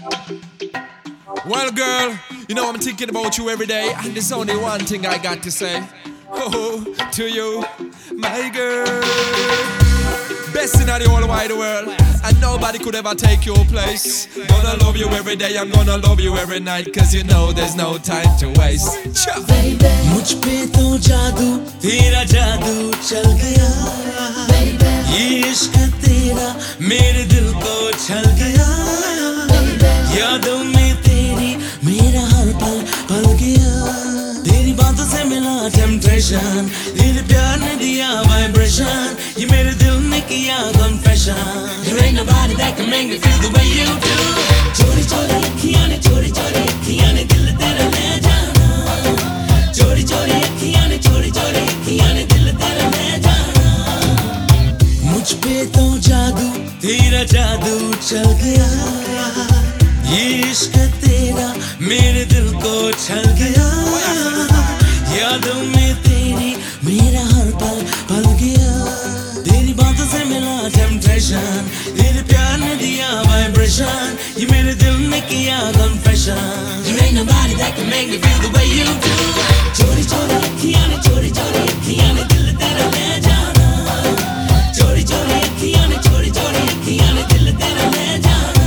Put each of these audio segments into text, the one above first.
Well, girl, you know I'm thinking about you every day, and there's only one thing I got to say. Oh, to you, my girl. Best in the whole wide world, and nobody could ever take your place. Gonna love you every day, I'm gonna love you every night, cause you know there's no time to waste. मुझ पे तो जादू तेरा जादू चल गया, ये इश्क तेरा मेरे दिल को छल गया, यादों में तेरी मेरा हर पल पल गया, तेरी बातों से मिला टेम्पटेशन, तेरे प्यार ने दिया वाइब्रेशन, ये मेरे दिल ने किया confession. There ain't nobody that can make me feel the way you do. चोरी चोरी अखियां ने चोरी चोरी अखियां ने दिल तेरा ले जाना, चोरी चोरी अखियां ने चोरी चोरी अखियां ने दिल तेरा ले जाना. मुझ पे तो जादू तेरा जादू चल गया, ये इश्क तेरा मेरे दिल को छल गया, यादों में तेरी मेरा हर पल पल गया, तेरी बातों से मिला टेम्पटेशन, तेरे प्यार ने दिया वाइब्रेशन, ये मेरे दिल ने किया confession. There ain't nobody that can make me feel the way you do. चोरी चोरी अखियां ने चोरी चोरी अखियां ने दिल तेरा ले जाना, चोरी चोरी अखियां ने चोरी चोरी अखियां ने दिल तेरा ले जाना,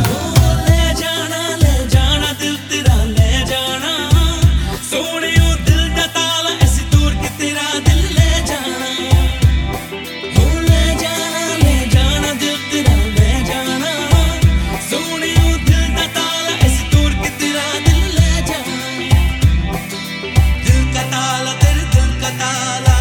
ले जाना दिल तेरा ले जाना, सोने ओ दिल दा ताला ऐसी दूर के तेरा दिल ले जाना, ले जाना दिल तेरा ले जाना, सोने ओ दिल दा ताला ऐसी दूर के तेरा दिल ले जाना, दिल का ताला तेरे दिल का ताला,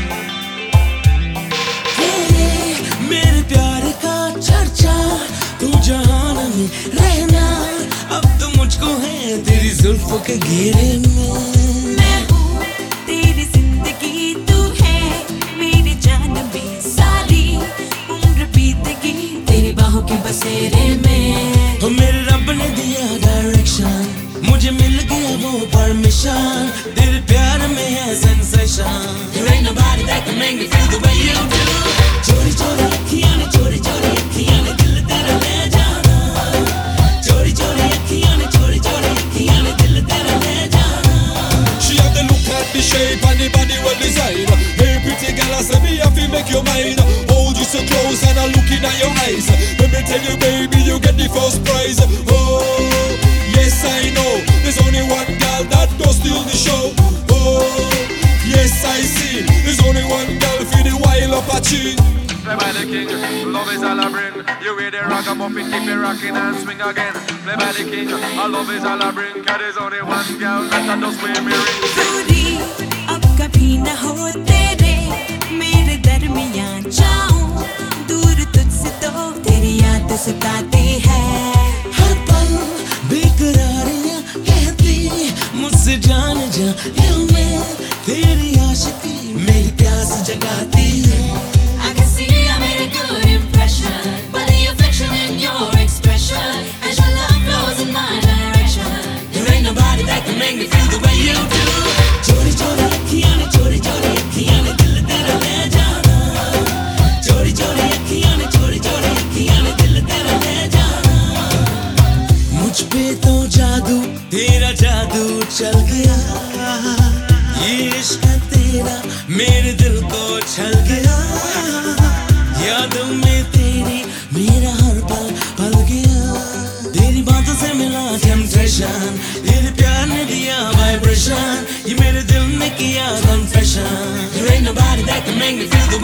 मेरे प्यार का चर्चा तू जहान में रहना, अब तो मुझको है तेरी जुल्फों के घेरे में. मैं हूँ तेरी जिंदगी, तू है मेरी जान में, सारी उम्र बीतेगी तेरी बाहों के बसेरे में. हो मेरे रब ने दिया डायरेक्शन, मुझे मिल गया वो परमिशन, तेरे प्यार में है sensation. There ain't nobody that can make me feel the way you do. चोरी चोरी अखियां ने चोरी चोरी अखियां ने दिल तेरा ले जाना, चोरी चोरी अखियां ने चोरी चोरी अखियां ने दिल तेरा ले जाना. She have the look at the shape and the body well designed. Hey pretty girl, I say me have to make your mind. Hold you so close and I looking at your eyes. Let me tell you baby, you get the first prize. Oh, yes I know, there's only one girl that does steal the show. Oh, yes I see, there's only one girl for the wild Apache. Play by the king, love is all I bring. You hear the ragamuffin, keep it rocking and swing again. Play by the king, love is all I bring. 'Cause there's only one girl that does wear me ring. दूरी अब कभी न हो तेरे मेरे दरमियां, जाऊं दूर तुझसे तो तेरी याद सताती है. हर पल बेकरारियां कहती मुझसे जान जा, दिल में तेरी आशिकी मेरी प्यास जगाती है. I can see I made a good impression by the affection in your expression, as your love flows in my direction. There ain't nobody that can make me feel the way you do. चोरी चोरी अखियां ने चोरी चोरी अखियां ने दिल तेरा ले जाना, चोरी चोरी अखियां ने चोरी चोरी अखियां ने दिल तेरा ले जाना. मुझ पे तो जादू तेरा जादू चल गया, ये इश्क तेरा मेरे दिल को छल गया, यादों में तेरी मेरा हर पल पल गया, तेरी बातों से मिला टेम्पटेशन, तेरे प्यार ने दिया वाइब्रेशन, ये मेरे दिल ने किया confession. There ain't nobody that can make me feel the